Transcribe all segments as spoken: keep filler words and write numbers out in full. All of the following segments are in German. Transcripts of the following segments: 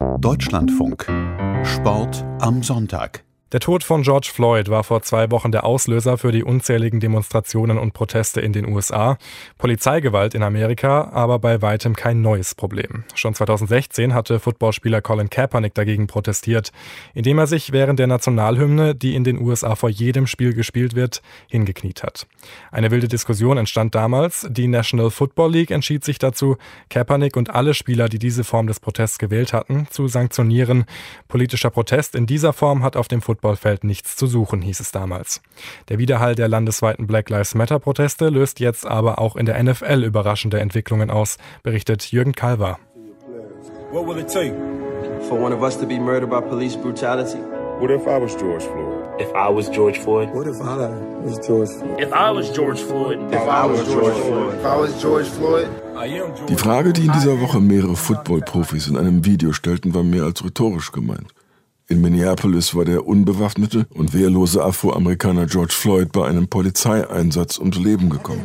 Deutschlandfunk. Sport am Sonntag. Der Tod von George Floyd war vor zwei Wochen der Auslöser für die unzähligen Demonstrationen und Proteste in den U S A. Polizeigewalt in Amerika, aber bei weitem kein neues Problem. Schon zweitausendsechzehn hatte Footballspieler Colin Kaepernick dagegen protestiert, indem er sich während der Nationalhymne, die in den U S A vor jedem Spiel gespielt wird, hingekniet hat. Eine wilde Diskussion entstand damals. Die National Football League entschied sich dazu, Kaepernick und alle Spieler, die diese Form des Protests gewählt hatten, zu sanktionieren. Politischer Protest in dieser Form hat auf dem Football Footballfeld nichts zu suchen, hieß es damals. Der Widerhall der landesweiten Black Lives Matter-Proteste löst jetzt aber auch in der N F L überraschende Entwicklungen aus, berichtet Jürgen Kalver. What will it take for one of us to be murdered by police brutality? What if I was George Floyd? If I was George Floyd? What if I was George Floyd? If I was George Floyd? If I was George Floyd? If I was George Floyd? Die Frage, die in dieser Woche mehrere Football-Profis in einem Video stellten, war mehr als rhetorisch gemeint. In Minneapolis war der unbewaffnete und wehrlose Afroamerikaner George Floyd bei einem Polizeieinsatz ums Leben gekommen.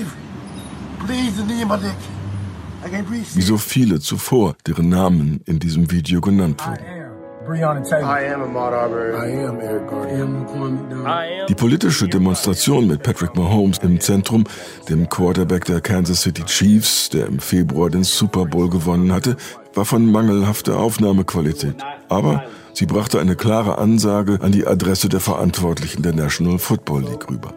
Wie so viele zuvor, deren Namen in diesem Video genannt wurden. Die politische Demonstration mit Patrick Mahomes im Zentrum, dem Quarterback der Kansas City Chiefs, der im Februar den Super Bowl gewonnen hatte, war von mangelhafter Aufnahmequalität. Aber sie brachte eine klare Ansage an die Adresse der Verantwortlichen der National Football League rüber.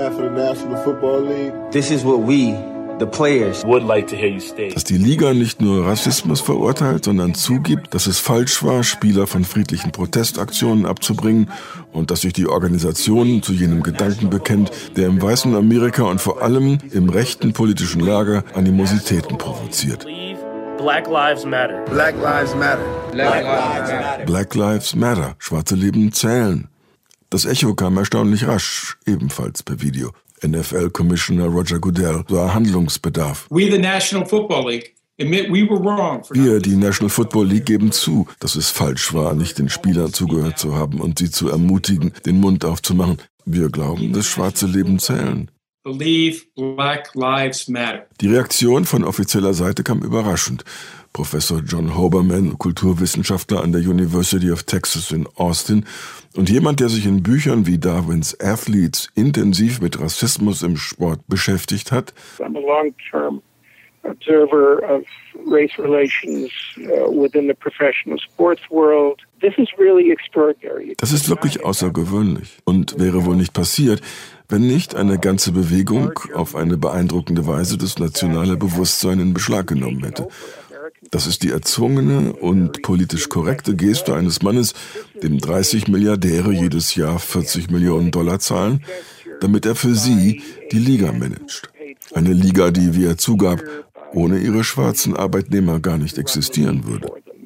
This is what we, the players, would like to hear you state. Dass die Liga nicht nur Rassismus verurteilt, sondern zugibt, dass es falsch war, Spieler von friedlichen Protestaktionen abzubringen und dass sich die Organisation zu jenem Gedanken bekennt, der im weißen Amerika und vor allem im rechten politischen Lager Animositäten provoziert. Black Lives Matter. Black Lives Matter. Black Lives Matter. Black Lives Matter. Schwarze Leben zählen. Das Echo kam erstaunlich rasch, ebenfalls per Video. N F L-Commissioner Roger Goodell sah Handlungsbedarf. We, the National Football League, admit we were wrong. Wir, die National Football League, geben zu, dass es falsch war, nicht den Spielern zugehört zu haben und sie zu ermutigen, den Mund aufzumachen. Wir glauben, dass schwarze Leben zählen. Believe Black Lives Matter. Die Reaktion von offizieller Seite kam überraschend. Professor John Hoberman, Kulturwissenschaftler an der University of Texas in Austin und jemand, der sich in Büchern wie Darwin's Athletes intensiv mit Rassismus im Sport beschäftigt hat. I'm a long-term observer of race relations uh, within the professional sports world. This is really extraordinary. Das ist wirklich außergewöhnlich und wäre wohl nicht passiert, wenn nicht eine ganze Bewegung auf eine beeindruckende Weise das nationale Bewusstsein in Beschlag genommen hätte. Das ist die erzwungene und politisch korrekte Geste eines Mannes, dem dreißig Milliardäre jedes Jahr vierzig Millionen Dollar zahlen, damit er für sie die Liga managt. Eine Liga, die, wie er zugab, ohne ihre schwarzen Arbeitnehmer gar nicht existieren würde.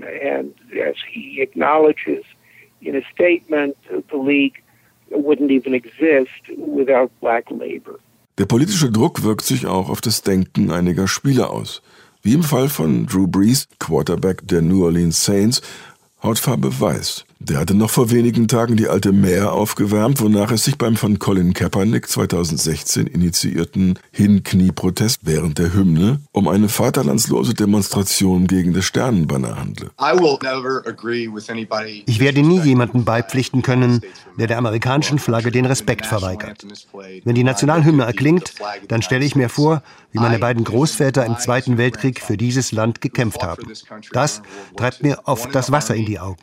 Der politische Druck wirkt sich auch auf das Denken einiger Spieler aus. Wie im Fall von Drew Brees, Quarterback der New Orleans Saints, Hautfarbe weiß. Der hatte noch vor wenigen Tagen die alte Mär aufgewärmt, wonach es sich beim von Colin Kaepernick zweitausendsechzehn initiierten Hinknie-Protest während der Hymne um eine vaterlandslose Demonstration gegen das Sternenbanner handle. Ich werde nie jemanden beipflichten können, der der amerikanischen Flagge den Respekt verweigert. Wenn die Nationalhymne erklingt, dann stelle ich mir vor, wie meine beiden Großväter im Zweiten Weltkrieg für dieses Land gekämpft haben. Das treibt mir oft das Wasser in die Augen.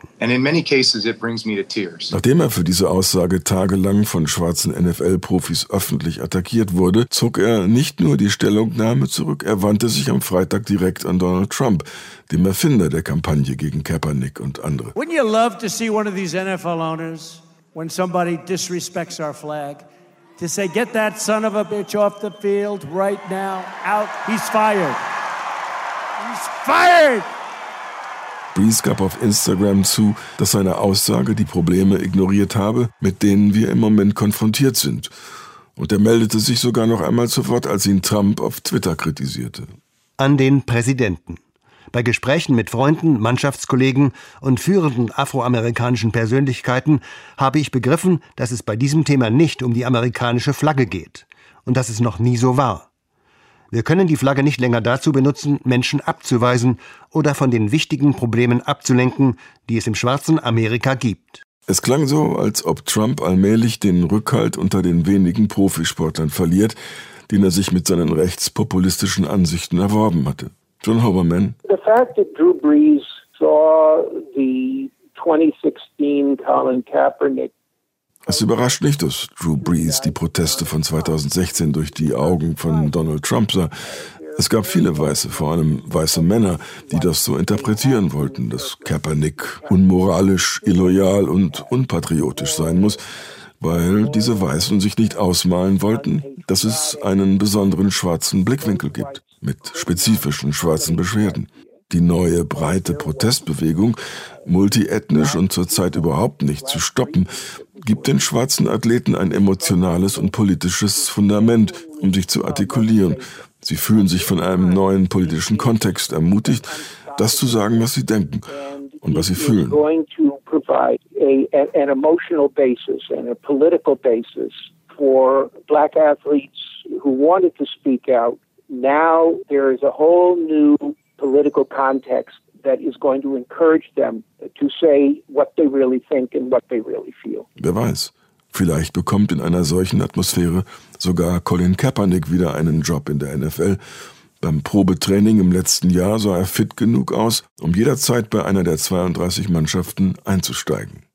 Nachdem er für diese Aussage tagelang von schwarzen N F L-Profis öffentlich attackiert wurde, zog er nicht nur die Stellungnahme zurück, er wandte sich am Freitag direkt an Donald Trump, dem Erfinder der Kampagne gegen Kaepernick und andere. Wouldn't you love to see one of these N F L owners, when somebody disrespects our flag, to say, get that son of a bitch off the field right now, out, he's fired. He's fired! Brees gab auf Instagram zu, dass seine Aussage die Probleme ignoriert habe, mit denen wir im Moment konfrontiert sind. Und er meldete sich sogar noch einmal zu Wort, als ihn Trump auf Twitter kritisierte. An den Präsidenten. Bei Gesprächen mit Freunden, Mannschaftskollegen und führenden afroamerikanischen Persönlichkeiten habe ich begriffen, dass es bei diesem Thema nicht um die amerikanische Flagge geht und dass es noch nie so war. Wir können die Flagge nicht länger dazu benutzen, Menschen abzuweisen oder von den wichtigen Problemen abzulenken, die es im schwarzen Amerika gibt. Es klang so, als ob Trump allmählich den Rückhalt unter den wenigen Profisportlern verliert, den er sich mit seinen rechtspopulistischen Ansichten erworben hatte. John Hoberman. The fact that Drew Brees saw the twenty sixteen Colin Kaepernick. Es überrascht nicht, dass Drew Brees die Proteste von zweitausendsechzehn durch die Augen von Donald Trump sah. Es gab viele Weiße, vor allem weiße Männer, die das so interpretieren wollten, dass Kaepernick unmoralisch, illoyal und unpatriotisch sein muss, weil diese Weißen sich nicht ausmalen wollten, dass es einen besonderen schwarzen Blickwinkel gibt, mit spezifischen schwarzen Beschwerden. Die neue breite Protestbewegung, multiethnisch und zurzeit überhaupt nicht zu stoppen, gibt den schwarzen Athleten ein emotionales und politisches Fundament, um sich zu artikulieren. Sie fühlen sich von einem neuen politischen Kontext ermutigt, das zu sagen, was sie denken und was sie fühlen. An emotional basis and a political basis for black athletes who wanted to speak out. Now there is a whole new political context that is going to encourage them to say what they really think and what they really feel. Wer weiß, vielleicht bekommt in einer solchen Atmosphäre sogar Colin Kaepernick wieder einen Job in der N F L. Beim Probetraining im letzten Jahr sah er fit genug aus, um jederzeit bei einer der zweiunddreißig Mannschaften einzusteigen.